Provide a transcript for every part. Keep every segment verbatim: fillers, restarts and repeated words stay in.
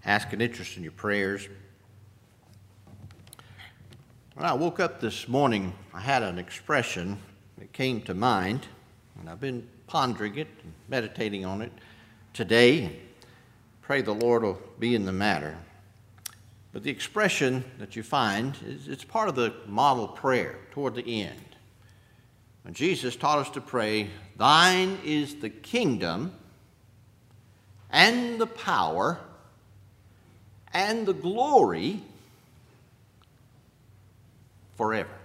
ask an interest in your prayers. When I woke up this morning, I had an expression that came to mind, and I've been pondering it and meditating on it today. Pray the Lord will be in the matter. But the expression that you find, is it's part of the model prayer toward the end. When Jesus taught us to pray, "Thine is the kingdom and the power and the glory forever."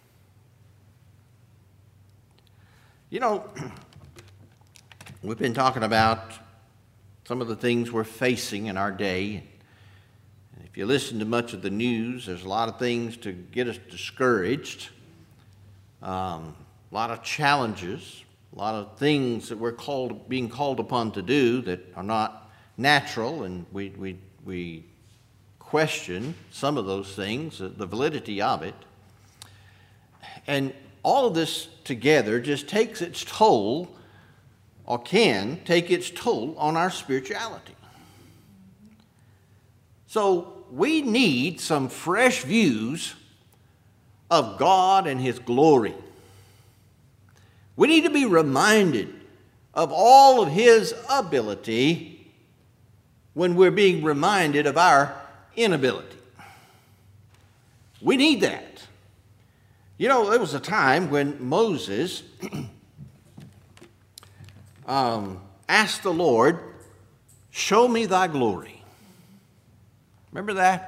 You know, we've been talking about some of the things we're facing in our day. And if you listen to much of the news, there's a lot of things to get us discouraged, um, a lot of challenges, a lot of things that we're called, being called upon to do that are not natural, and we, we, we question some of those things, the validity of it. And all of this together just takes its toll, or can take its toll, on our spirituality. So we need some fresh views of God and His glory. We need to be reminded of all of His ability when we're being reminded of our inability. We need that. You know, there was a time when Moses um, asked the Lord, "Show me thy glory." Remember that?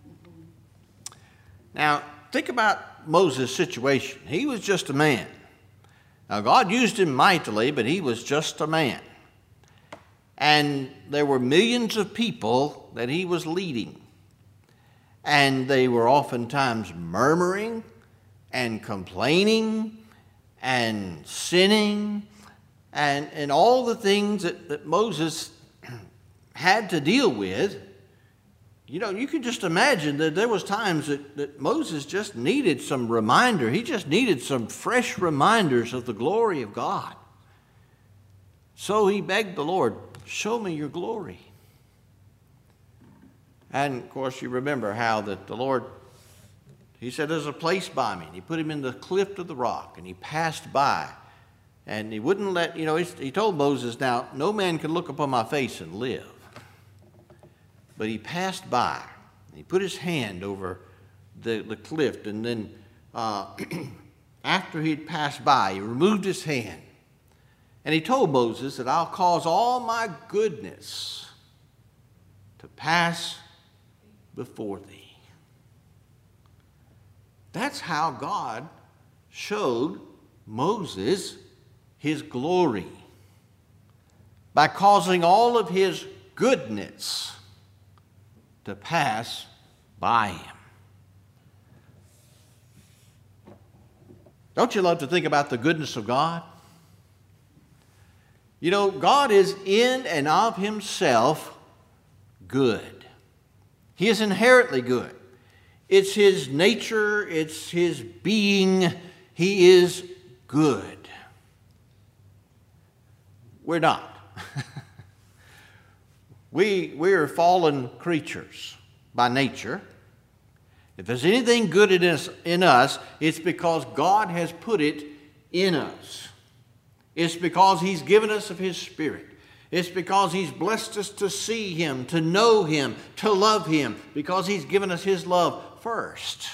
Now, think about Moses' situation. He was just a man. Now, God used him mightily, but he was just a man. And there were millions of people that he was leading. And they were oftentimes murmuring and complaining and sinning and, and all the things that, that Moses had to deal with. You know, you can just imagine that there was times that, that Moses just needed some reminder. He just needed some fresh reminders of the glory of God. So he begged the Lord, "Show me your glory." And, of course, you remember how that the Lord, He said, "There's a place by me." And He put him in the cleft of the rock, and he passed by. And he wouldn't let, you know, he, he told Moses, "Now, no man can look upon my face and live." But he passed by. He put his hand over the, the cliff, and then uh, after he'd passed by, he removed his hand. And he told Moses that, "I'll cause all my goodness to pass before thee." That's how God showed Moses His glory, by causing all of His goodness to pass by him. Don't you love to think about the goodness of God? You know, God is in and of Himself good. He is inherently good. It's His nature, it's His being. He is good. We're not. We, we are fallen creatures by nature. If there's anything good in us, in us, it's because God has put it in us. It's because He's given us of His Spirit. It's because He's blessed us to see Him, to know Him, to love Him, because He's given us His love first.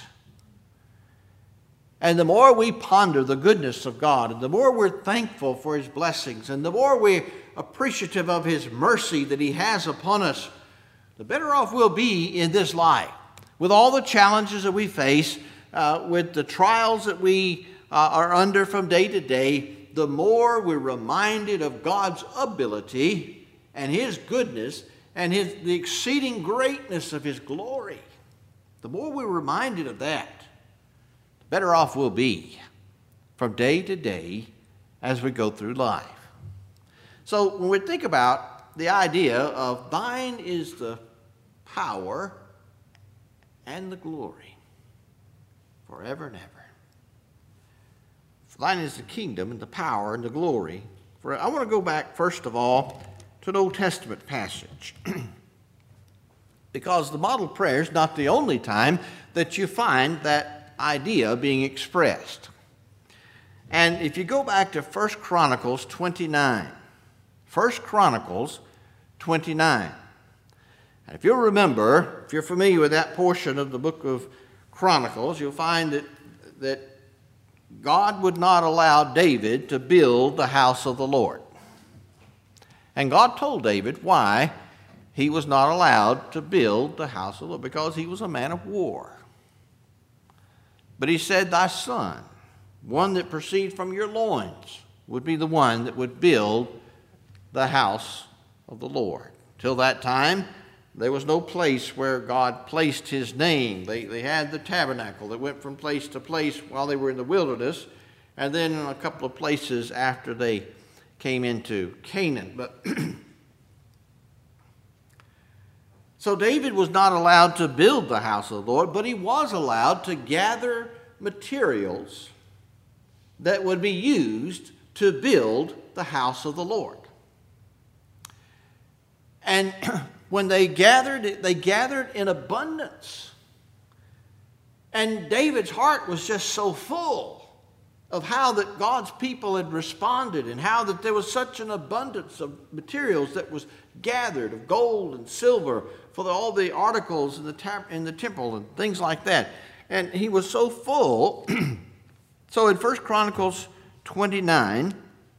And the more we ponder the goodness of God, and the more we're thankful for His blessings, and the more we're appreciative of His mercy that He has upon us, the better off we'll be in this life. With all the challenges that we face, uh, with the trials that we uh, are under from day to day, the more we're reminded of God's ability and His goodness and his, the exceeding greatness of His glory. The more we're reminded of that, the better off we'll be from day to day as we go through life. So when we think about the idea of thine is the power and the glory forever and ever. For thine is the kingdom and the power and the glory. For I want to go back first of all to an Old Testament passage. because the model prayer is not the only time that you find that idea being expressed. And if you go back to First Chronicles twenty-nine, First Chronicles twenty-nine, and if you'll remember, if you're familiar with that portion of the book of Chronicles, you'll find that, that God would not allow David to build the house of the Lord. And God told David why he was not allowed to build the house of the Lord, because he was a man of war. But he said, thy son, one that proceeds from your loins, would be the one that would build the house of the Lord. Till that time, there was no place where God placed his name. They, they had the tabernacle that went from place to place while they were in the wilderness, and then in a couple of places after they came into Canaan. But so David was not allowed to build the house of the Lord, but he was allowed to gather materials that would be used to build the house of the Lord. And when they gathered, they gathered in abundance. And David's heart was just so full of how that God's people had responded, and how that there was such an abundance of materials that was gathered, of gold and silver for the, all the articles in the, tab, in the temple and things like that. And he was so full. So in First Chronicles twenty-nine,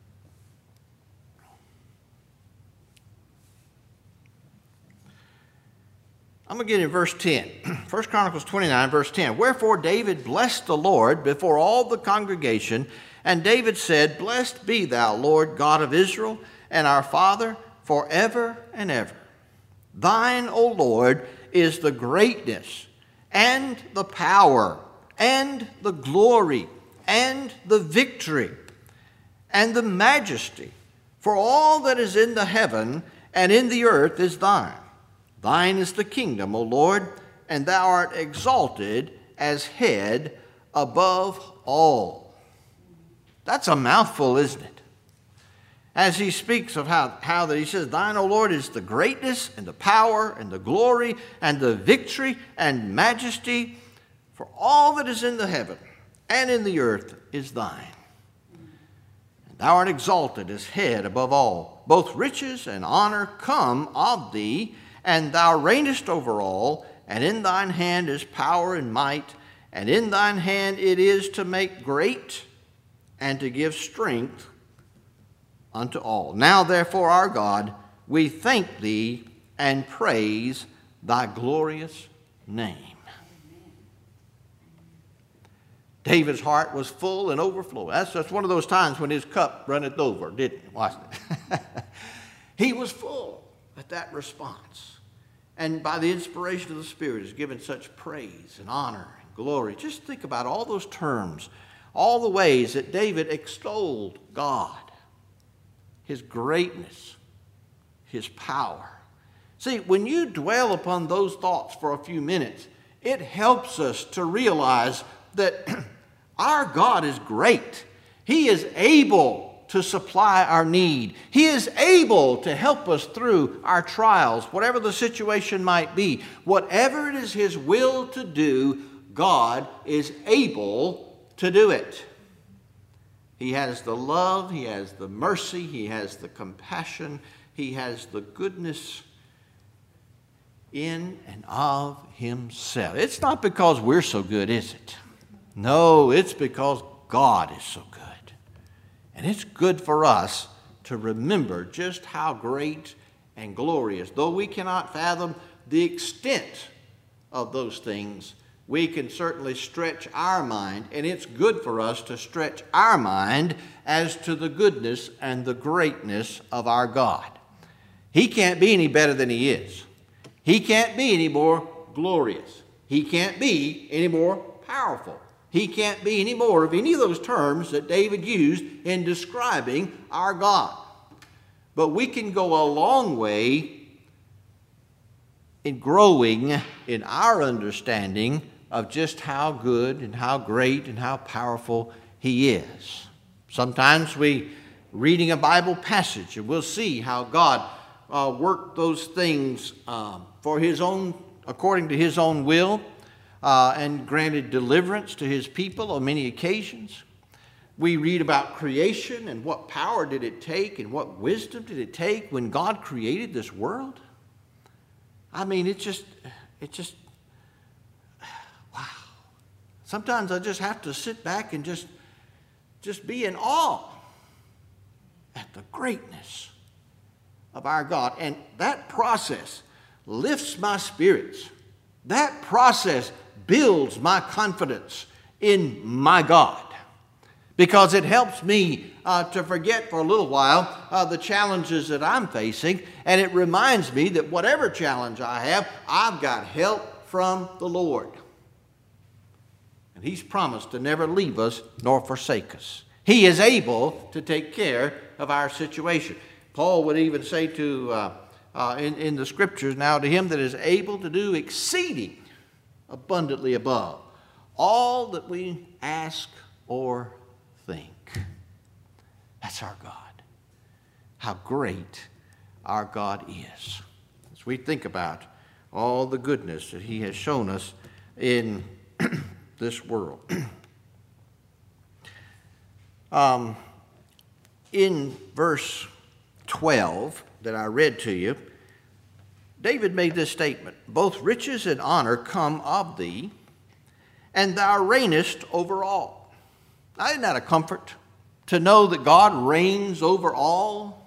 I'm going to get in verse ten. First Chronicles twenty-nine, verse ten. Wherefore David blessed the Lord before all the congregation, and David said, Blessed be thou, Lord God of Israel, and our Father, forever and ever. Thine, O Lord, is the greatness, and the power, and the glory, and the victory, and the majesty. For all that is in the heaven and in the earth is thine. Thine is the kingdom, O Lord, and thou art exalted as head above all. That's a mouthful, isn't it? As he speaks of how, how that he says, Thine, O Lord, is the greatness and the power and the glory and the victory and majesty, for all that is in the heaven and in the earth is thine. And thou art exalted as head above all. Both riches and honor come of thee, and thou reignest over all, and in thine hand is power and might, and in thine hand it is to make great and to give strength unto all. Now therefore, our God, we thank thee and praise thy glorious name. David's heart was full and overflowing. That's just one of those times when his cup runneth over, didn't it? Wasn't it? He was full at that response. And by the inspiration of the Spirit is given such praise and honor and glory. Just think about all those terms, all the ways that David extolled God, his greatness, his power. See, when you dwell upon those thoughts for a few minutes, it helps us to realize that our God is great. He is able to supply our need. He is able to help us through our trials, whatever the situation might be. Whatever it is his will to do, God is able to do it. He has the love, he has the mercy, he has the compassion, he has the goodness in and of himself. It's not because we're so good, is it? No, it's because God is so good. And it's good for us to remember just how great and glorious, though we cannot fathom the extent of those things, we can certainly stretch our mind, and it's good for us to stretch our mind as to the goodness and the greatness of our God. He can't be any better than he is. He can't be any more glorious. He can't be any more powerful. He can't be any more of any of those terms that David used in describing our God. But we can go a long way in growing in our understanding of just how good and how great and how powerful he is. Sometimes we reading a Bible passage and we'll see how God uh, worked those things uh, for his own, according to his own will, uh, and granted deliverance to his people on many occasions. We read about creation and what power did it take and what wisdom did it take when God created this world. I mean, it's just, it's just, wow. Sometimes I just have to sit back and just, just be in awe at the greatness of our God. And that process lifts my spirits. That process builds my confidence in my God, because it helps me uh, to forget for a little while uh, the challenges that I'm facing, and it reminds me that whatever challenge I have, I've got help from the Lord. And He's promised to never leave us nor forsake us. He is able to take care of our situation. Paul would even say to uh, uh, in, in the Scriptures, now to Him that is able to do exceeding abundantly above all that we ask or think. That's our God. How great our God is. As we think about all the goodness that He has shown us in this world. um, in verse twelve that I read to you, David made this statement: both riches and honor come of thee, and thou reignest over all. Now, isn't that a comfort to know that God reigns over all?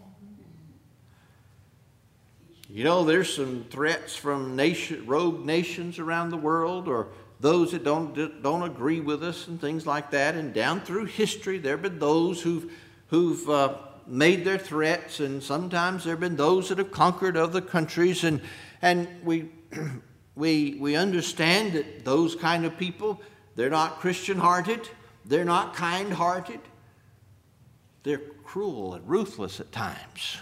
You know, there's some threats from nation, rogue nations around the world, or those that don't, don't agree with us and things like that. And down through history, there have been those who've, who've uh, made their threats, and sometimes there have been those that have conquered other countries. And, and we, we, we understand that those kind of people, they're not Christian-hearted. They're not kind-hearted. They're cruel and ruthless at times.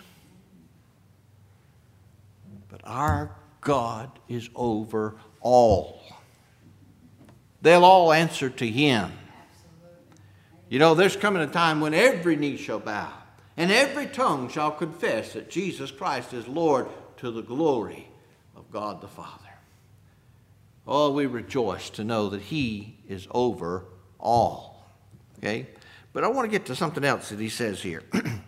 But our God is over all. They'll all answer to Him. You know, there's coming a time when every knee shall bow and every tongue shall confess that Jesus Christ is Lord, to the glory of God the Father. Oh, we rejoice to know that He is over all. Okay? But I want to get to something else that he says here.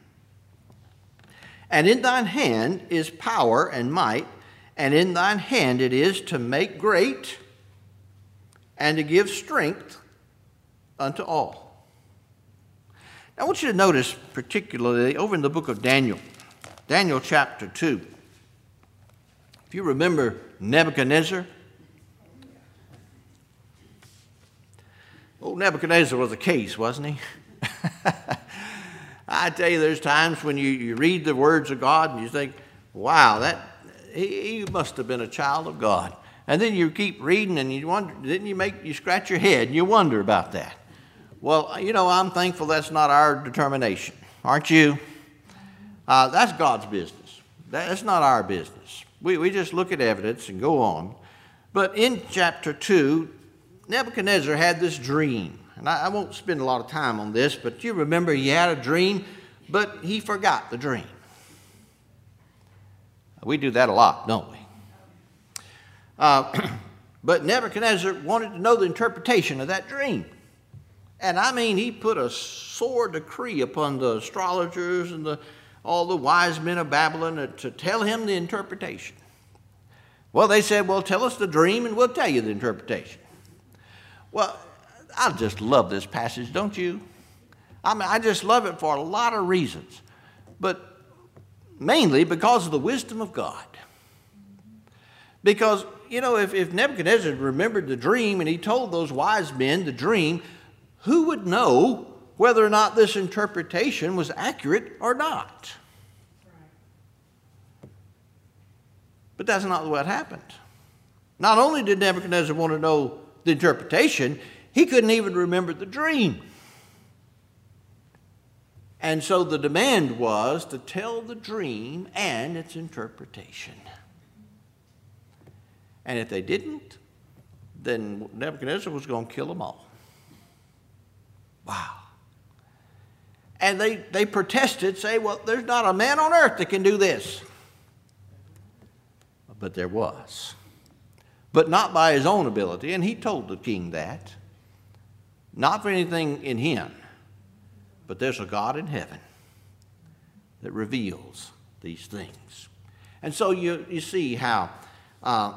And in thine hand is power and might, and in thine hand it is to make great and to give strength unto all. Now, I want you to notice particularly over in the book of Daniel, Daniel chapter two. If you remember Nebuchadnezzar, old Nebuchadnezzar was a case, wasn't he? I tell you, there's times when you, you read the words of God and you think, wow, that he, he must have been a child of God. And then you keep reading and you wonder, didn't you make you scratch your head and you wonder about that? Well, you know, I'm thankful that's not our determination. Aren't you? Uh, that's God's business. That's not our business. We, we just look at evidence and go on. But in chapter two, Nebuchadnezzar had this dream. And I, I won't spend a lot of time on this, but you remember he had a dream, but he forgot the dream. We do that a lot, don't we? Uh, but Nebuchadnezzar wanted to know the interpretation of that dream. And I mean, he put a sore decree upon the astrologers and the, all the wise men of Babylon to tell him the interpretation. Well, they said, well, tell us the dream and we'll tell you the interpretation. Well, I just love this passage, don't you? I mean, I just love it for a lot of reasons, but mainly because of the wisdom of God. Because, you know, if, if Nebuchadnezzar remembered the dream and he told those wise men the dream, who would know whether or not this interpretation was accurate or not? But that's not what happened. Not only did Nebuchadnezzar want to know the interpretation, he couldn't even remember the dream. And so the demand was to tell the dream and its interpretation. And if they didn't, then Nebuchadnezzar was going to kill them all. Wow. And they, they protested, say, well, there's not a man on earth that can do this. but there was. But not by his own ability, and he told the king that. Not for anything in him, but there's a God in heaven that reveals these things. And so you, you see how uh,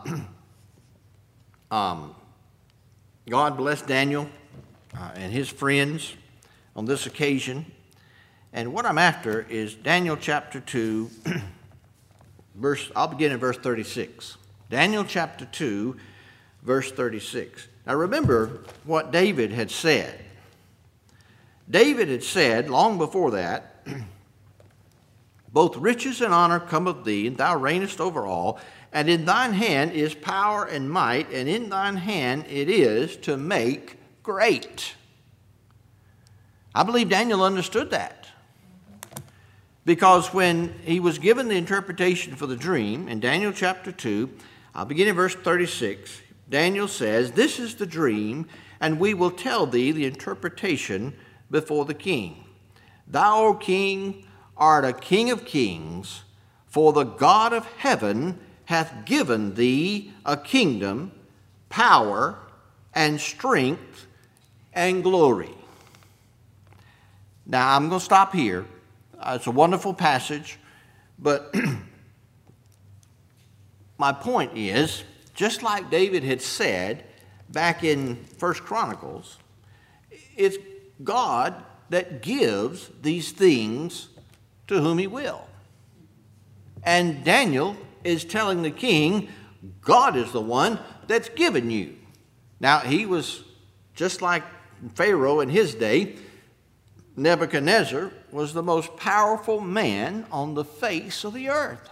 um, God blessed Daniel uh, and his friends on this occasion. And what I'm after is Daniel chapter two, verse, I'll begin in verse thirty-six. Daniel chapter two, verse thirty-six. Now remember what David had said. David had said long before that, both riches and honor come of thee, and thou reignest over all, and in thine hand is power and might, and in thine hand it is to make great. I believe Daniel understood that. Because when he was given the interpretation for the dream in Daniel chapter two, I'll begin in verse thirty-six. Daniel says, "This is the dream, and we will tell thee the interpretation before the king. Thou, O king, art a king of kings, for the God of heaven hath given thee a kingdom, power, and strength, and glory." Now, I'm going to stop here. Uh, it's a wonderful passage, but my point is, just like David had said back in First Chronicles, it's God that gives these things to whom he will. And Daniel is telling the king, God is the one that's given you. Now, he was just like Pharaoh in his day. Nebuchadnezzar was the most powerful man on the face of the earth.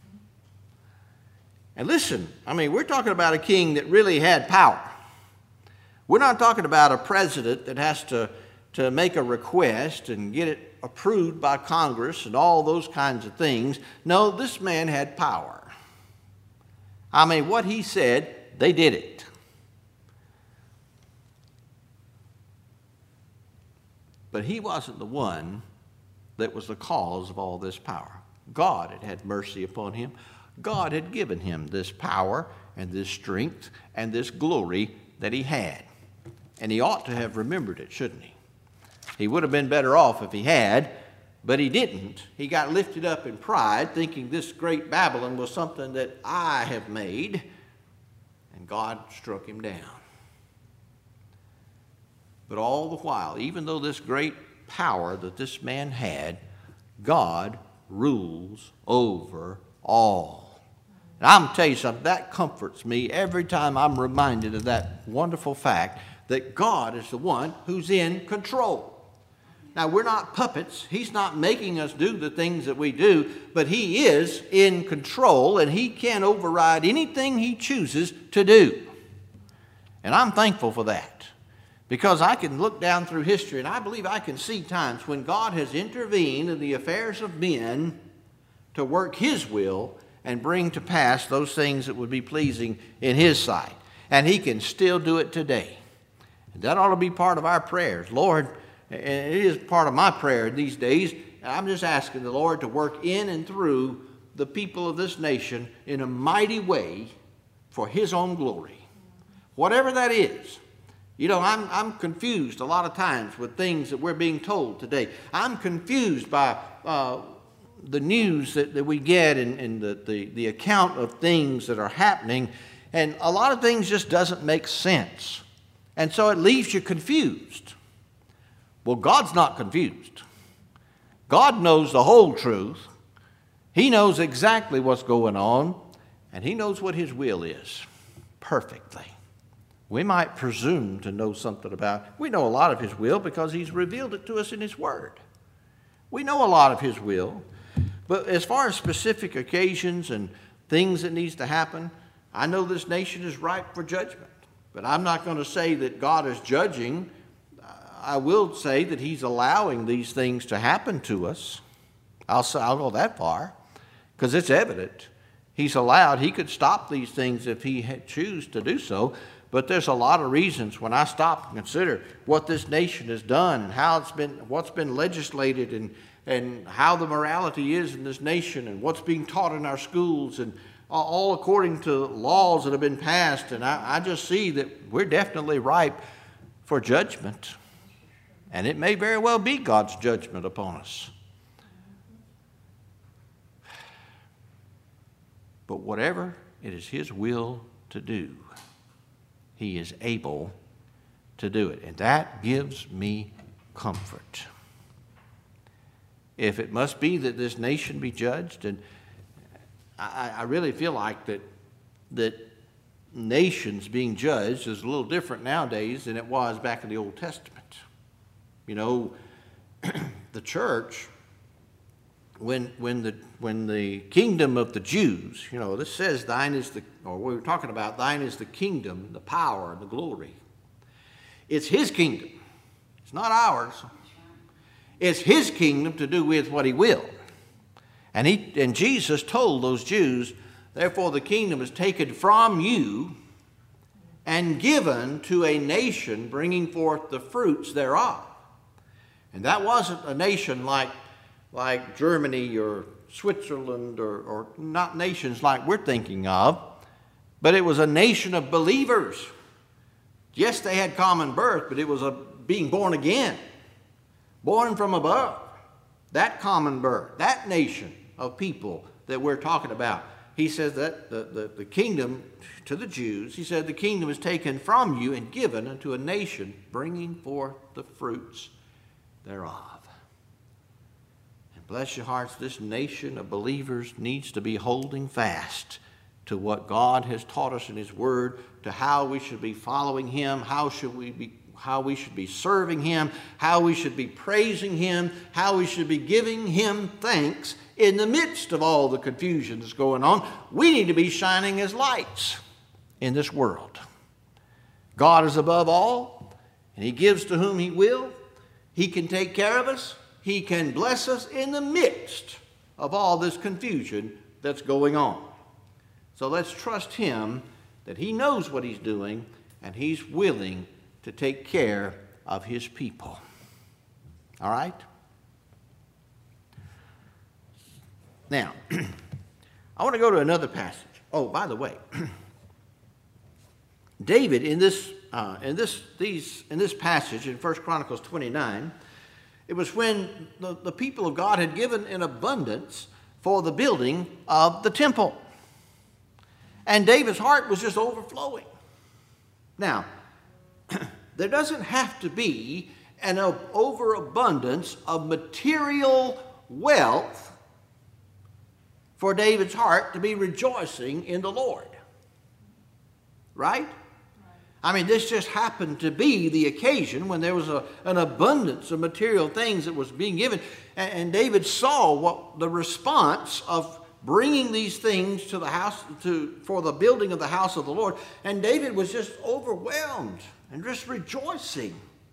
And listen, I mean, we're talking about a king that really had power. We're not talking about a president that has to, to make a request and get it approved by Congress and all those kinds of things. No, this man had power. I mean, what he said, they did it. But he wasn't the one that was the cause of all this power. God had had mercy upon him. God had given him this power and this strength and this glory that he had. And he ought to have remembered it, shouldn't he? He would have been better off if he had, but he didn't. He got lifted up in pride, thinking this great Babylon was something that I have made, and God struck him down. But all the while, even though this great power that this man had, God rules over all. And I'm going to tell you something, that comforts me every time I'm reminded of that wonderful fact that God is the one who's in control. Now, we're not puppets. He's not making us do the things that we do, but he is in control, and he can override anything he chooses to do. And I'm thankful for that. Because I can look down through history, and I believe I can see times when God has intervened in the affairs of men to work his will and bring to pass those things that would be pleasing in his sight. And he can still do it today. And that ought to be part of our prayers. Lord, and it is part of my prayer these days, I'm just asking the Lord to work in and through the people of this nation in a mighty way for his own glory. Whatever that is. You know, I'm, I'm confused a lot of times with things that we're being told today. I'm confused by uh, the news that, that we get and, and the, the, the account of things that are happening. And a lot of things just doesn't make sense. And so it leaves you confused. Well, God's not confused. God knows the whole truth. He knows exactly what's going on. And he knows what his will is perfectly. We might presume to know something about it. We know a lot of his will because he's revealed it to us in his word. We know a lot of his will. But as far as specific occasions and things that needs to happen, I know this nation is ripe for judgment. But I'm not going to say that God is judging. I will say that he's allowing these things to happen to us. I'll, say, I'll go that far because it's evident. He's allowed. He could stop these things if he had choose to do so. But there's a lot of reasons when I stop and consider what this nation has done and how it's been, what's been legislated and, and how the morality is in this nation and what's being taught in our schools and all according to laws that have been passed. And I, I just see that we're definitely ripe for judgment. And it may very well be God's judgment upon us. But whatever it is His will to do, He is able to do it. And that gives me comfort. If it must be that this nation be judged, and I, I really feel like that, that nations being judged is a little different nowadays than it was back in the Old Testament. You know, the church, when, when, the, when the kingdom of the Jews, you know, this says thine is the, or we were talking about, thine is the kingdom, the power, and the glory. It's His kingdom. It's not ours. It's His kingdom to do with what He will. And, he, and Jesus told those Jews, therefore the kingdom is taken from you and given to a nation bringing forth the fruits thereof. And that wasn't a nation like, like Germany or Switzerland or, or not nations like we're thinking of, but it was a nation of believers. Yes, they had common birth, but it was a being born again, born from above. That common birth, that nation of people that we're talking about. He says that the, the, the kingdom to the Jews, he said the kingdom is taken from you and given unto a nation bringing forth the fruits thereof. And bless your hearts, this nation of believers needs to be holding fast to what God has taught us in His Word, to how we should be following Him, how should we be, how we should be serving Him, how we should be praising Him, how we should be giving Him thanks in the midst of all the confusion that's going on. We need to be shining as lights in this world. God is above all, and He gives to whom He will. He can take care of us. He can bless us in the midst of all this confusion that's going on. So let's trust Him that He knows what He's doing and He's willing to take care of His people. All right? Now, I want to go to another passage. Oh, by the way, David in this uh, in this these in this passage in First Chronicles twenty-nine, it was when the, the people of God had given in abundance for the building of the temple. And David's heart was just overflowing. Now, there doesn't have to be an overabundance of material wealth for David's heart to be rejoicing in the Lord. Right? I mean, this just happened to be the occasion when there was a, an abundance of material things that was being given. And, and David saw what the response of bringing these things to the house to for the building of the house of the Lord. And David was just overwhelmed and just rejoicing.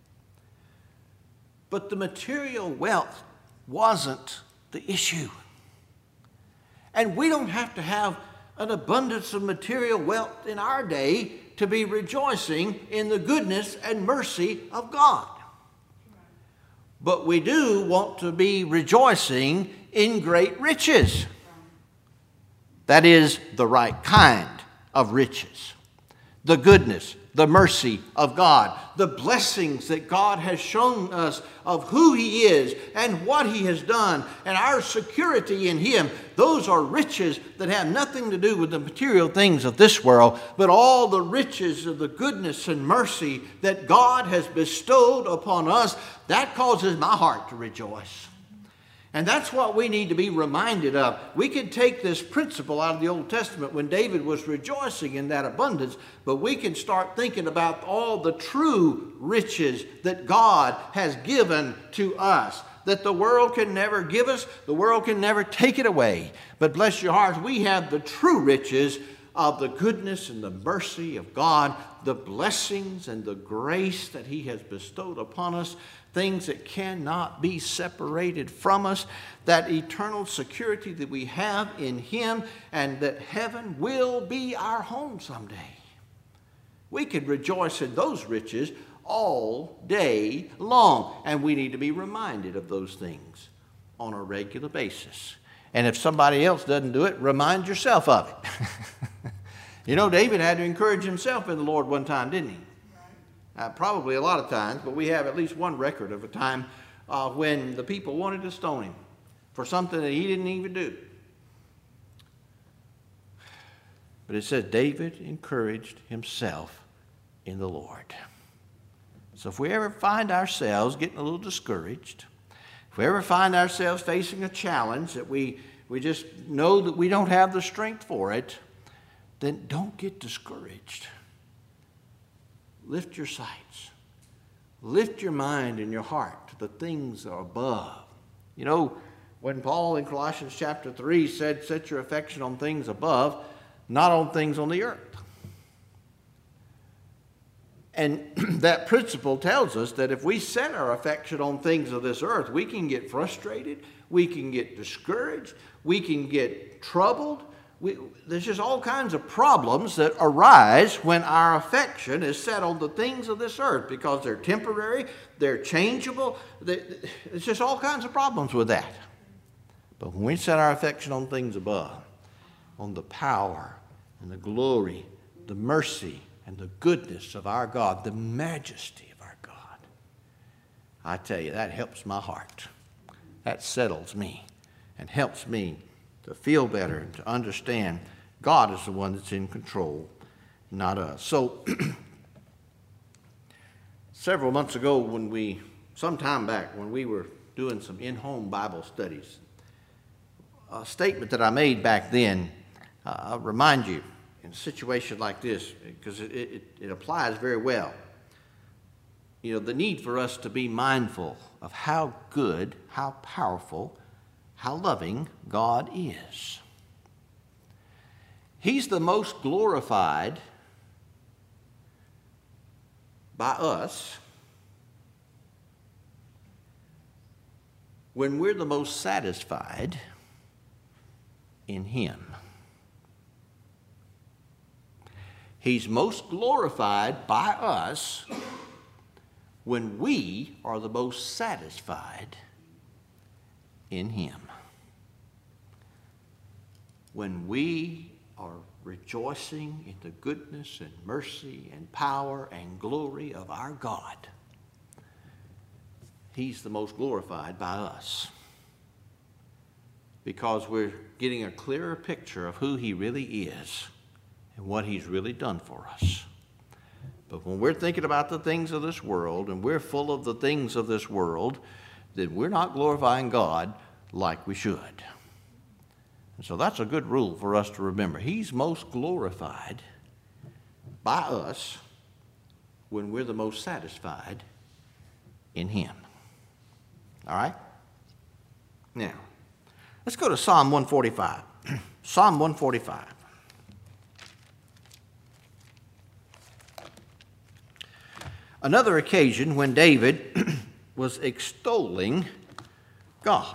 But the material wealth wasn't the issue. And we don't have to have an abundance of material wealth in our day to be rejoicing in the goodness and mercy of God. But we do want to be rejoicing in great riches. That is the right kind of riches. The goodness, the mercy of God, the blessings that God has shown us of who He is and what He has done, and our security in Him. Those are riches that have nothing to do with the material things of this world, but all the riches of the goodness and mercy that God has bestowed upon us. That causes my heart to rejoice. And that's what we need to be reminded of. We can take this principle out of the Old Testament when David was rejoicing in that abundance, but we can start thinking about all the true riches that God has given to us, that the world can never give us, the world can never take it away. But bless your hearts, we have the true riches of the goodness and the mercy of God, the blessings and the grace that He has bestowed upon us, things that cannot be separated from us, that eternal security that we have in Him, and that heaven will be our home someday. We can rejoice in those riches all day long, and we need to be reminded of those things on a regular basis. And if somebody else doesn't do it, remind yourself of it. You know, David had to encourage himself in the Lord one time, didn't he? Uh, probably a lot of times, but we have at least one record of a time uh, when the people wanted to stone him for something that he didn't even do. But it says David encouraged himself in the Lord. So if we ever find ourselves getting a little discouraged, if we ever find ourselves facing a challenge that we, we just know that we don't have the strength for it, then don't get discouraged. Lift your sights. Lift your mind and your heart to the things that are above. You know, when Paul in Colossians chapter three said, set your affection on things above, not on things on the earth. And that principle tells us that if we set our affection on things of this earth, we can get frustrated, we can get discouraged, we can get troubled. We, there's just all kinds of problems that arise when our affection is set on the things of this earth because they're temporary, they're changeable. They, there's just all kinds of problems with that. But when we set our affection on things above, on the power and the glory, the mercy and the goodness of our God, the majesty of our God, I tell you, that helps my heart. That settles me and helps me to feel better and to understand God is the one that's in control, not us. So several months ago when we, some time back, when we were doing some in-home Bible studies, a statement that I made back then, uh, I'll remind you in a situation like this, because it, it, it applies very well. You know, the need for us to be mindful of how good, how powerful, how loving God is. He's the most glorified by us when we're the most satisfied in Him. He's most glorified by us when we are the most satisfied in Him. When we are rejoicing in the goodness and mercy and power and glory of our God, He's the most glorified by us because we're getting a clearer picture of who He really is and what He's really done for us. But when we're thinking about the things of this world and we're full of the things of this world, then we're not glorifying God like we should. And so that's a good rule for us to remember. He's most glorified by us when we're the most satisfied in Him. All right? Now, let's go to Psalm one forty-five. Psalm one forty-five. Another occasion when David was extolling God.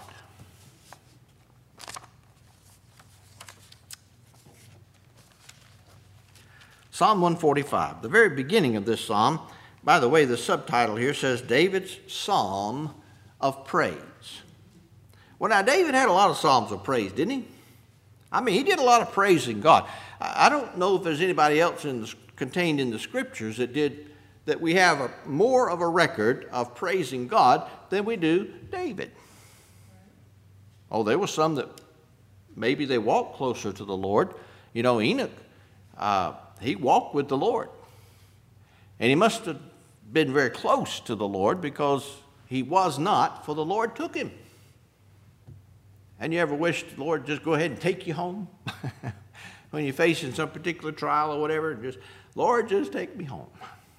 Psalm one forty-five, the very beginning of this psalm. By the way, the subtitle here says David's Psalm of Praise. Well, now, David had a lot of psalms of praise, didn't he? I mean, he did a lot of praising God. I don't know if there's anybody else in the, contained in the Scriptures that did that we have a, more of a record of praising God than we do David. Oh, there were some that maybe they walked closer to the Lord. You know, Enoch, uh, he walked with the Lord. And he must have been very close to the Lord because he was not, for the Lord took him. And you ever wish the Lord just go ahead and take you home? When you're facing some particular trial or whatever, just, Lord, just take me home.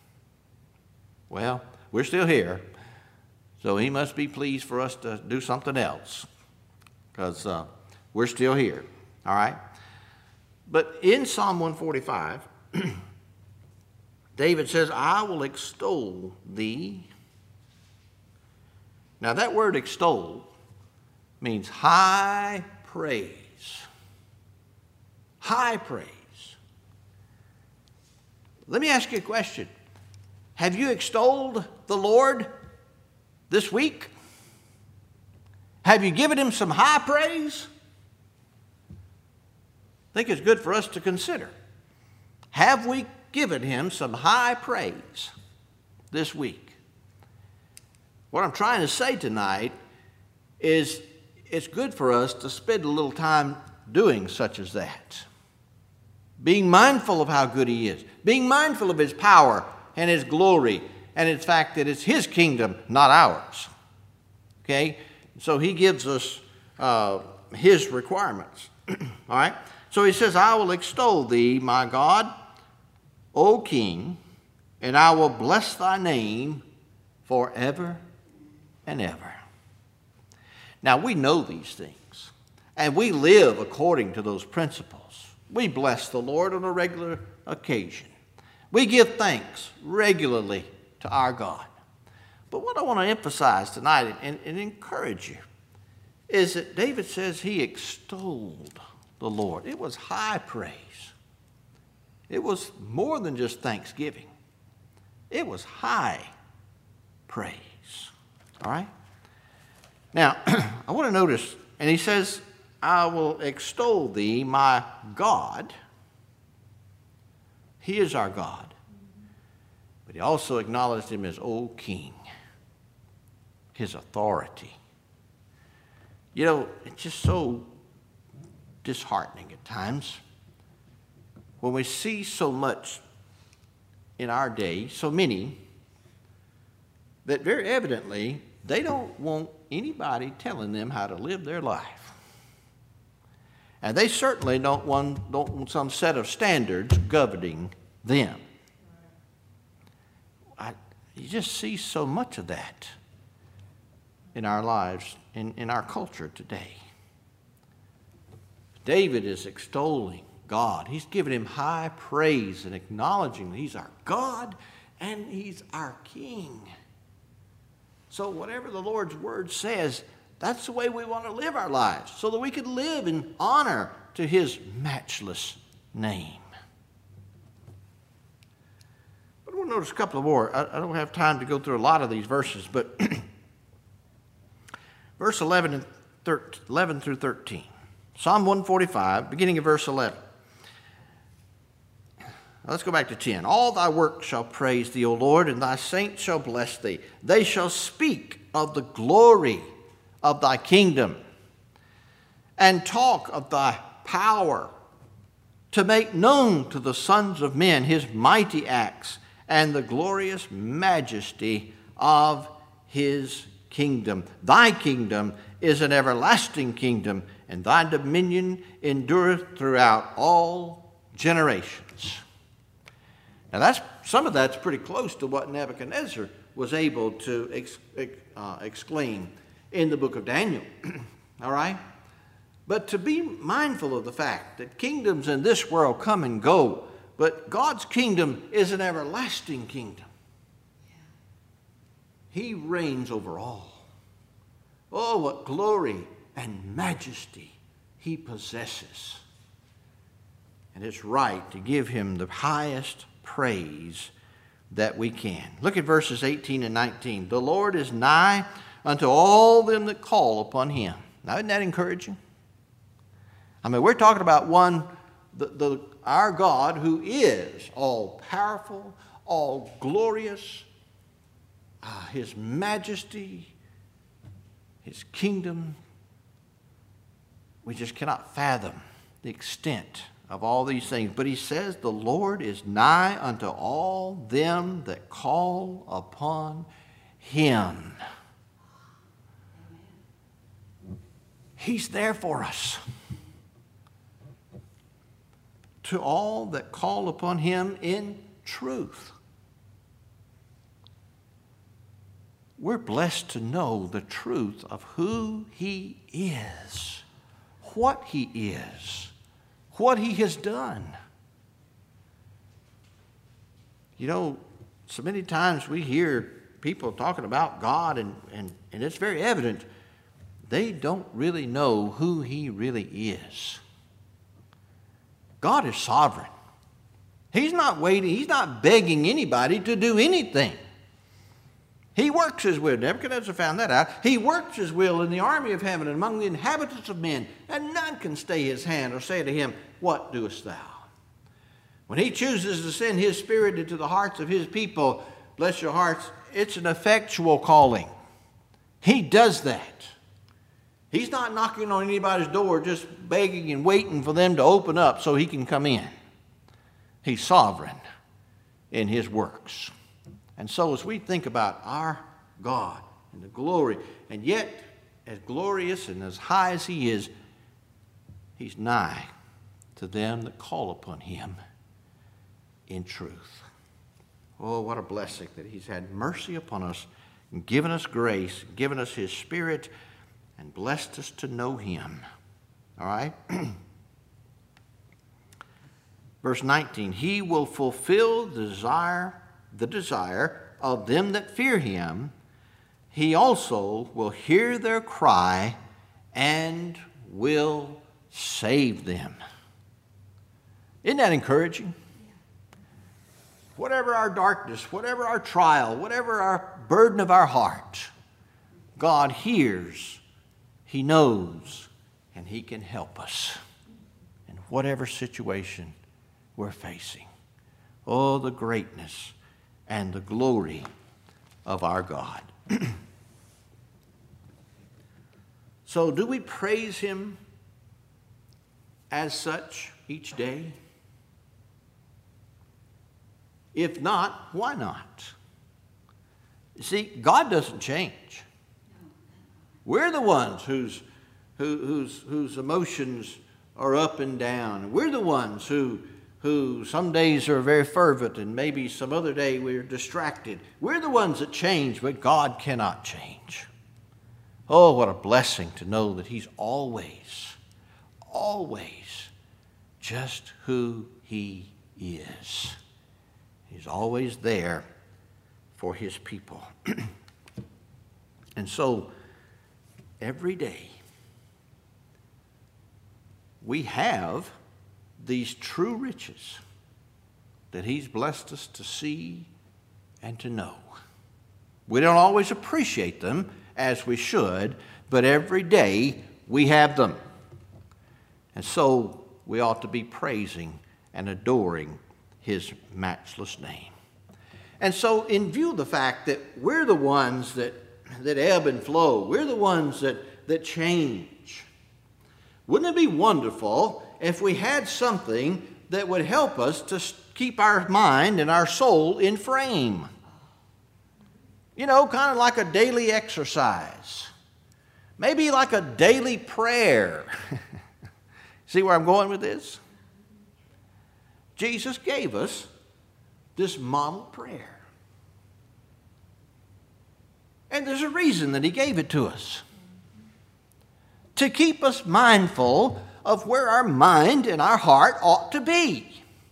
Well, we're still here, so He must be pleased for us to do something else because uh, we're still here, all right? But in Psalm one forty-five, David says, I will extol Thee. Now, that word extol means high praise. High praise. Let me ask you a question. Have you extolled the Lord this week? Have you given Him some high praise? I think it's good for us to consider. Have we given him some high praise this week? What I'm trying to say tonight is it's good for us to spend a little time doing such as that. Being mindful of how good he is. Being mindful of his power and his glory and in fact that it's his kingdom, not ours. Okay? So he gives us uh, his requirements. All right? So he says, I will extol thee, my God, O King, and I will bless thy name forever and ever. Now, we know these things, and we live according to those principles. We bless the Lord on a regular occasion. We give thanks regularly to our God. But what I want to emphasize tonight and, and encourage you is that David says he extolled the Lord. It was high praise. It was more than just thanksgiving. It was high praise. All right? Now, I want to notice, and he says, I will extol thee, my God. He is our God. But he also acknowledged him as old King, his authority. You know, it's just so disheartening at times when we see so much in our day, so many, that very evidently they don't want anybody telling them how to live their life. And they certainly don't want, don't want some set of standards governing them. I, you just see so much of that in our lives, in, in our culture today. David is extolling God. He's giving him high praise and acknowledging that he's our God and he's our King. So whatever the Lord's word says, that's the way we want to live our lives, so that we can live in honor to his matchless name. But we'll notice a couple of more. I, I don't have time to go through a lot of these verses, but verse eleven, and thirteen, eleven through thirteen. Psalm one forty-five, beginning of verse eleven. Now let's go back to ten. All thy works shall praise thee, O Lord, and thy saints shall bless thee. They shall speak of the glory of thy kingdom and talk of thy power, to make known to the sons of men his mighty acts and the glorious majesty of his kingdom. Thy kingdom is an everlasting kingdom, and thy dominion endureth throughout all generations. Now, that's, some of that's pretty close to what Nebuchadnezzar was able to ex, uh, exclaim in the book of Daniel. All right? But to be mindful of the fact that kingdoms in this world come and go, but God's kingdom is an everlasting kingdom. He reigns over all. Oh, what glory and majesty he possesses. And it's right to give him the highest praise that we can. Look at verses eighteen and nineteen. The Lord is nigh unto all them that call upon him. Now, isn't that encouraging? I mean, we're talking about one, the, the, our God, who is all powerful, all glorious, uh, his majesty, his kingdom. We just cannot fathom the extent of all these things. But he says, the Lord is nigh unto all them that call upon him. He's there for us. To all that call upon him in truth. We're blessed to know the truth of who he is, what he is, what he has done. You know, so many times we hear people talking about God, and, and, and it's very evident they don't really know who he really is. God is sovereign. He's not waiting, he's not begging anybody to do anything. He works his will. Nebuchadnezzar found that out. He works his will in the army of heaven and among the inhabitants of men, and none can stay his hand or say to him, what doest thou? When he chooses to send his Spirit into the hearts of his people, bless your hearts, it's an effectual calling. He does that. He's not knocking on anybody's door just begging and waiting for them to open up so he can come in. He's sovereign in his works. And so as we think about our God and the glory, and yet as glorious and as high as he is, he's nigh to them that call upon him in truth. Oh, what a blessing that he's had mercy upon us and given us grace, given us his Spirit, and blessed us to know him. All right? Verse nineteen, he will fulfill the desire, the desire of them that fear him. He also will hear their cry and will save them. Isn't that encouraging? Whatever our darkness, whatever our trial, whatever our burden of our heart, God hears, he knows, and he can help us in whatever situation we're facing. Oh, the greatness and the glory of our God. So do we praise him as such each day? If not, why not? You see, God doesn't change. We're the ones whose, who, whose, whose emotions are up and down. We're the ones who, who some days are very fervent and maybe some other day we're distracted. We're the ones that change, but God cannot change. Oh, what a blessing to know that he's always, always just who he is. He's always there for his people. And so, every day, we have these true riches that he's blessed us to see and to know. We don't always appreciate them as we should, but every day we have them. And so we ought to be praising and adoring his matchless name. And so in view of the fact that we're the ones that, that ebb and flow, we're the ones that, that change, wouldn't it be wonderful if we had something that would help us to keep our mind and our soul in frame? You know, kind of like a daily exercise. Maybe like a daily prayer. See where I'm going with this? Jesus gave us this model prayer. And there's a reason that he gave it to us. To keep us mindful of where our mind and our heart ought to be.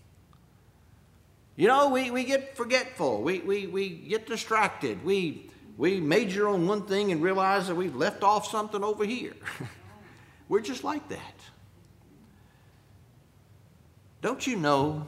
You know, we, we get forgetful. We, we, we get distracted. We, we major on one thing and realize that we've left off something over here. We're just like that. Don't you know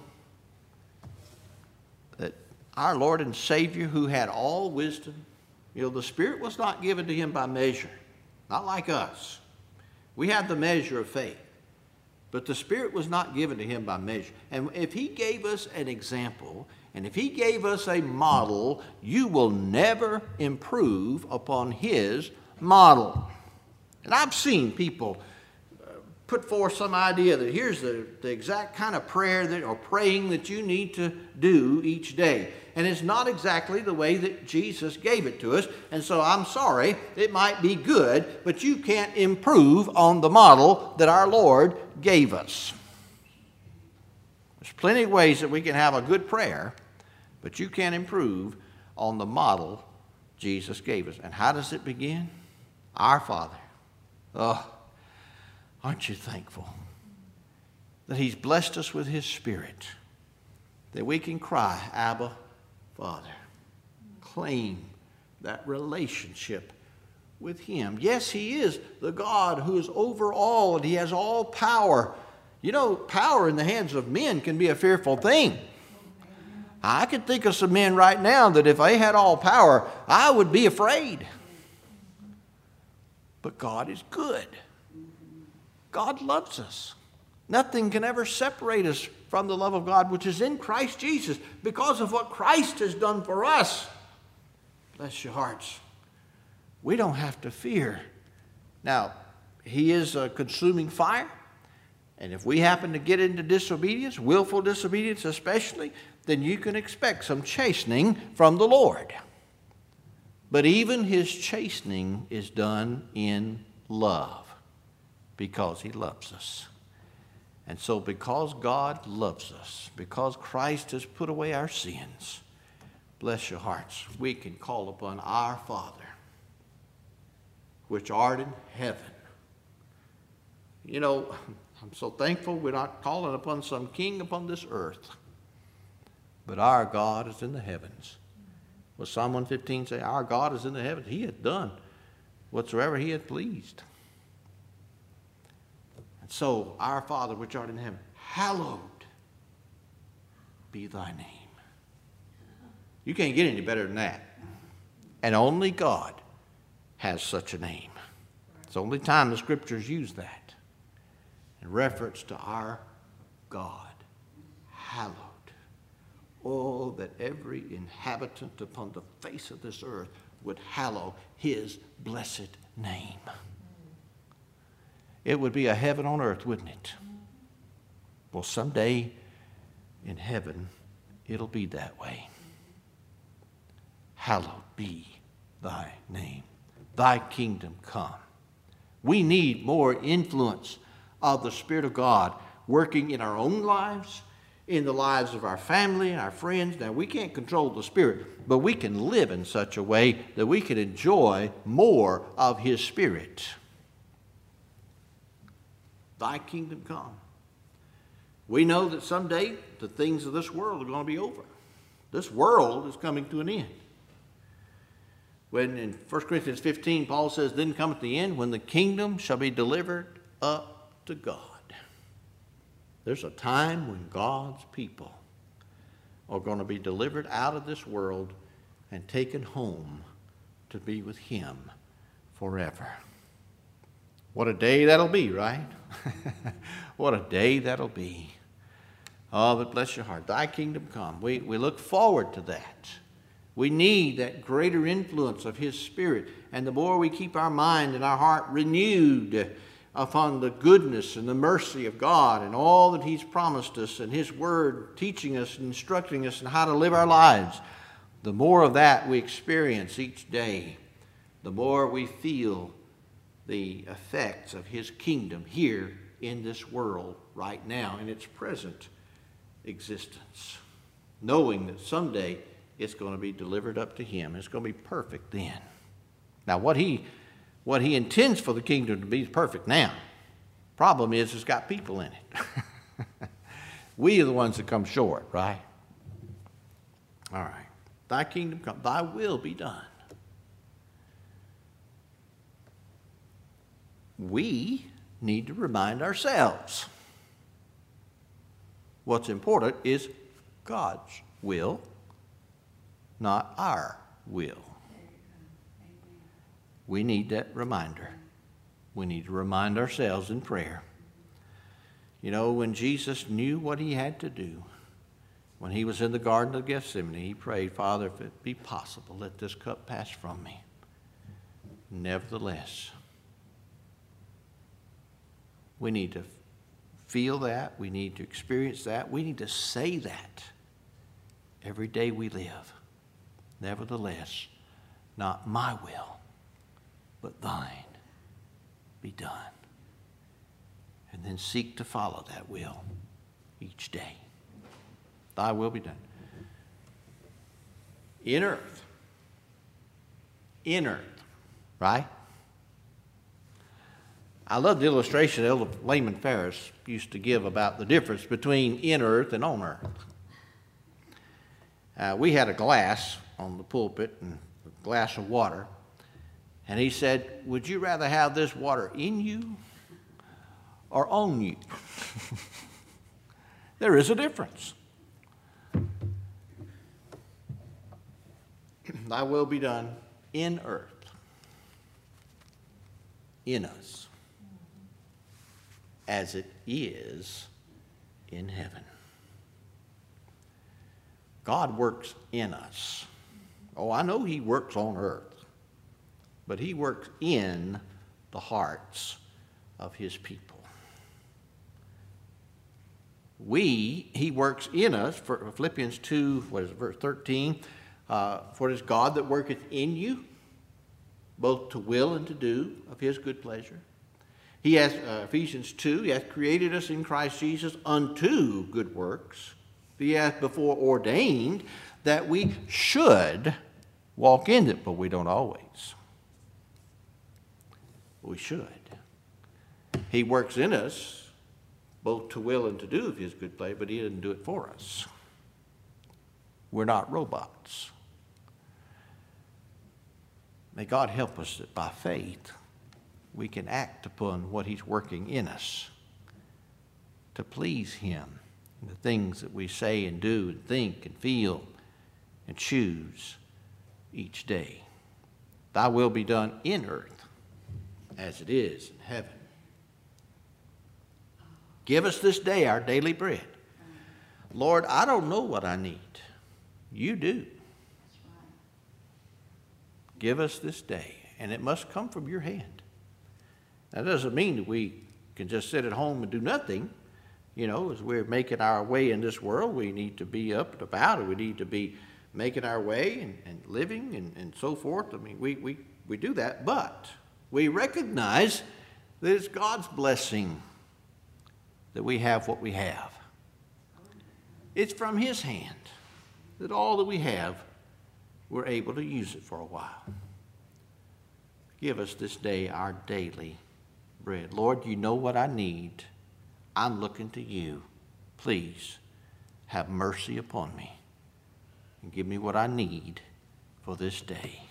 that our Lord and Savior, who had all wisdom, you know, the Spirit was not given to him by measure, not like us. We have the measure of faith, but the Spirit was not given to him by measure. And if he gave us an example, and if he gave us a model, you will never improve upon his model. And I've seen people put forth some idea that here's the, the exact kind of prayer that, or praying that you need to do each day. And it's not exactly the way that Jesus gave it to us. And so I'm sorry, it might be good, but you can't improve on the model that our Lord gave us. There's plenty of ways that we can have a good prayer, but you can't improve on the model Jesus gave us. And how does it begin? Our Father. Oh, aren't you thankful that he's blessed us with his Spirit, that we can cry, Abba, Father. Claim that relationship with him. Yes, he is the God who is over all, and he has all power. You know, power in the hands of men can be a fearful thing. I could think of some men right now that if they had all power, I would be afraid. But God is good. God loves us. Nothing can ever separate us from the love of God, which is in Christ Jesus, because of what Christ has done for us. Bless your hearts. We don't have to fear. Now, He is a consuming fire. And if we happen to get into disobedience, willful disobedience especially, then you can expect some chastening from the Lord. But even His chastening is done in love, because He loves us. And so because God loves us, because Christ has put away our sins, bless your hearts, we can call upon our Father, which art in heaven. You know, I'm so thankful we're not calling upon some king upon this earth, but our God is in the heavens. Well, Psalm one fifteen say, our God is in the heavens. He hath done whatsoever He hath pleased. And so, our Father which art in heaven, hallowed be thy name. You can't get any better than that. And only God has such a name. It's the only time the Scriptures use that in reference to our God, hallowed. Oh, that every inhabitant upon the face of this earth would hallow His blessed name. It would be a heaven on earth, wouldn't it? Well, someday in heaven, it'll be that way. Hallowed be thy name. Thy kingdom come. We need more influence of the Spirit of God working in our own lives, in the lives of our family and our friends. Now, we can't control the Spirit, but we can live in such a way that we can enjoy more of His Spirit. Thy kingdom come. We know that someday the things of this world are going to be over. This world is coming to an end. When in First Corinthians fifteen, Paul says, then cometh the end when the kingdom shall be delivered up to God. There's a time when God's people are going to be delivered out of this world and taken home to be with Him forever. What a day that'll be, right? What a day that'll be. Oh, but bless your heart. Thy kingdom come. We, we look forward to that. We need that greater influence of His Spirit. And the more we keep our mind and our heart renewed upon the goodness and the mercy of God and all that He's promised us and His Word teaching us and instructing us in how to live our lives, the more of that we experience each day, the more we feel the effects of His kingdom here in this world right now in its present existence, knowing that someday it's going to be delivered up to Him. It's going to be perfect then. Now, what He What He intends for the kingdom to be is perfect now. Problem is, it's got people in it. We are the ones that come short, right? All right. Thy kingdom come, thy will be done. We need to remind ourselves what's important is God's will, not our will. We need that reminder. We need to remind ourselves in prayer. You know, when Jesus knew what He had to do, when He was in the Garden of Gethsemane, He prayed, Father, if it be possible, let this cup pass from me. Nevertheless, we need to feel that. We need to experience that. We need to say that every day we live. Nevertheless, not my will, but thine be done. And then seek to follow that will each day. Thy will be done. In earth. In earth. Right? I love the illustration Elder Layman Ferris used to give about the difference between in earth and on earth. Uh, we had a glass on the pulpit and a glass of water. And he said, would you rather have this water in you or on you? There is a difference. thy will be done in earth, in us, as it is in heaven. God works in us. Oh, I know he works on earth, but he works in the hearts of his people. We, he works in us, for Philippians two, what is it, verse thirteen, uh, for it is God that worketh in you, both to will and to do of his good pleasure. He has, uh, Ephesians two, he hath created us in Christ Jesus unto good works. He hath before ordained that we should walk in it, but we don't always. We should. He works in us, both to will and to do of his good pleasure, but he doesn't do it for us. We're not robots. May God help us that by faith we can act upon what he's working in us to please him in the things that we say and do and think and feel and choose each day. Thy will be done in earth as it is in heaven. Give us this day our daily bread. Lord, I don't know what I need. You do. Give us this day, and it must come from your hand. That doesn't mean that we can just sit at home and do nothing. You know, as we're making our way in this world, we need to be up and about, and we need to be making our way and, and living and, and so forth. I mean, we, we, we do that, but we recognize that it's God's blessing that we have what we have. It's from his hand that all that we have, we're able to use it for a while. Give us this day our daily bread. Lord, you know what I need. I'm looking to you. Please have mercy upon me and give me what I need for this day.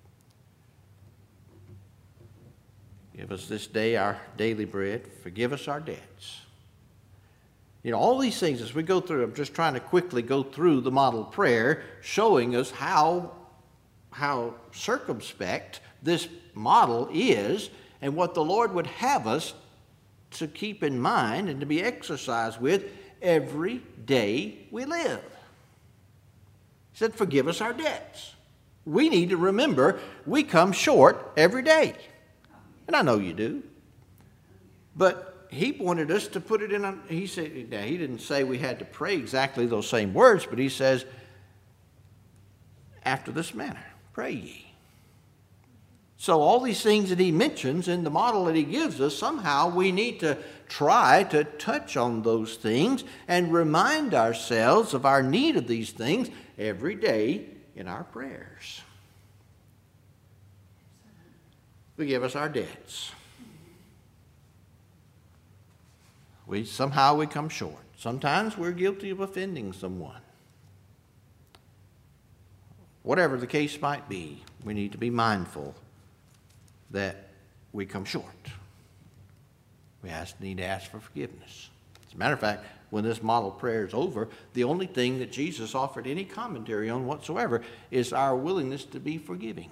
Give us this day our daily bread. Forgive us our debts. You know, all these things as we go through, I'm just trying to quickly go through the model prayer, showing us how, how circumspect this model is and what the Lord would have us to keep in mind and to be exercised with every day we live. He said, forgive us our debts. We need to remember we come short every day. And I know you do. But he wanted us to put it in, a, he said, now he didn't say we had to pray exactly those same words, but he says, after this manner, pray ye. So all these things that he mentions in the model that he gives us, somehow we need to try to touch on those things and remind ourselves of our need of these things every day in our prayers. Forgive us our debts. We somehow we come short. Sometimes we're guilty of offending someone. Whatever the case might be, we need to be mindful that we come short. We ask, need to ask for forgiveness. As a matter of fact, when this model prayer is over, the only thing that Jesus offered any commentary on whatsoever is our willingness to be forgiving.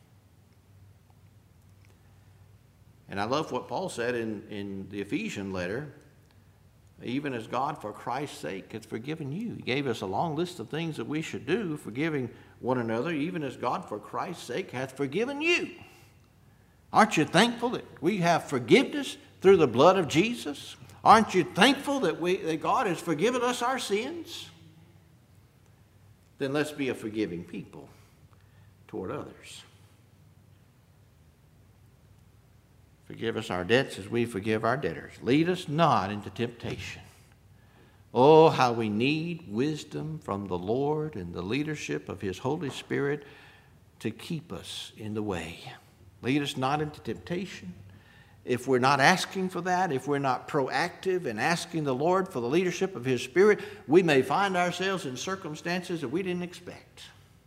And I love what Paul said in, in the Ephesian letter. Even as God, for Christ's sake, has forgiven you. He gave us a long list of things that we should do, forgiving one another, even as God, for Christ's sake, hath forgiven you. Aren't you thankful that we have forgiveness through the blood of Jesus? Aren't you thankful that, we, that God has forgiven us our sins? Then let's be a forgiving people toward others. Forgive us our debts as we forgive our debtors. Lead us not into temptation. Oh, how we need wisdom from the Lord and the leadership of his Holy Spirit to keep us in the way. Lead us not into temptation. If we're not asking for that, if we're not proactive in asking the Lord for the leadership of his Spirit, we may find ourselves in circumstances that we didn't expect.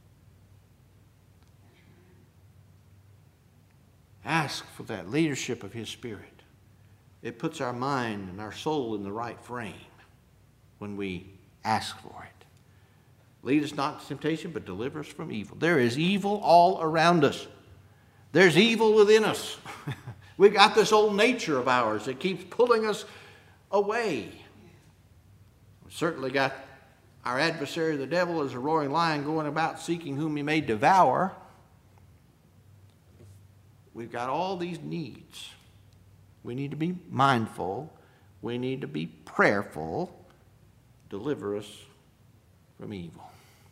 Ask for that leadership of his Spirit. It puts our mind and our soul in the right frame when we ask for it. Lead us not into temptation, but deliver us from evil. There is evil all around us. There's evil within us. We've got this old nature of ours that keeps pulling us away. We've certainly got our adversary, the devil, as a roaring lion going about seeking whom he may devour. We've got all these needs. We need to be mindful. We need to be prayerful. Deliver us from evil.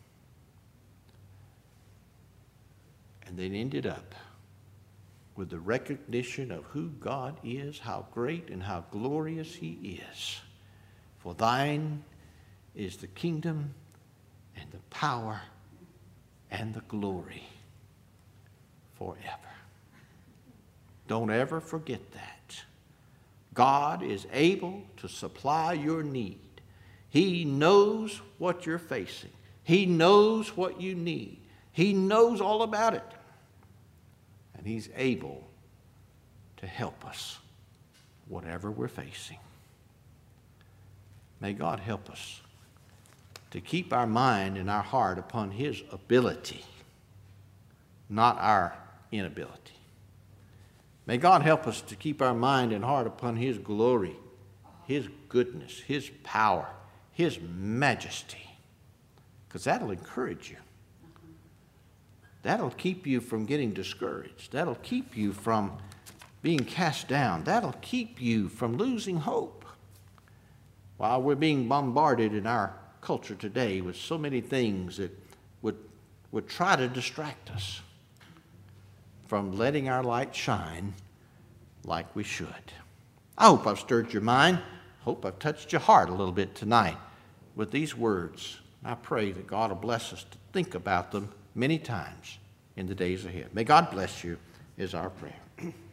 And they ended up with the recognition of who God is, how great and how glorious he is. For thine is the kingdom and the power and the glory forever. Don't ever forget that. God is able to supply your need. He knows what you're facing. He knows what you need. He knows all about it. And he's able to help us, whatever we're facing. May God help us to keep our mind and our heart upon his ability, not our inability. May God help us to keep our mind and heart upon his glory, his goodness, his power, his majesty, because that'll encourage you. That'll keep you from getting discouraged. That'll keep you from being cast down. That'll keep you from losing hope. While we're being bombarded in our culture today with so many things that would, would try to distract us from letting our light shine like we should. I hope I've stirred your mind. Hope I've touched your heart a little bit tonight with these words. I pray that God will bless us to think about them many times in the days ahead. May God bless you is our prayer.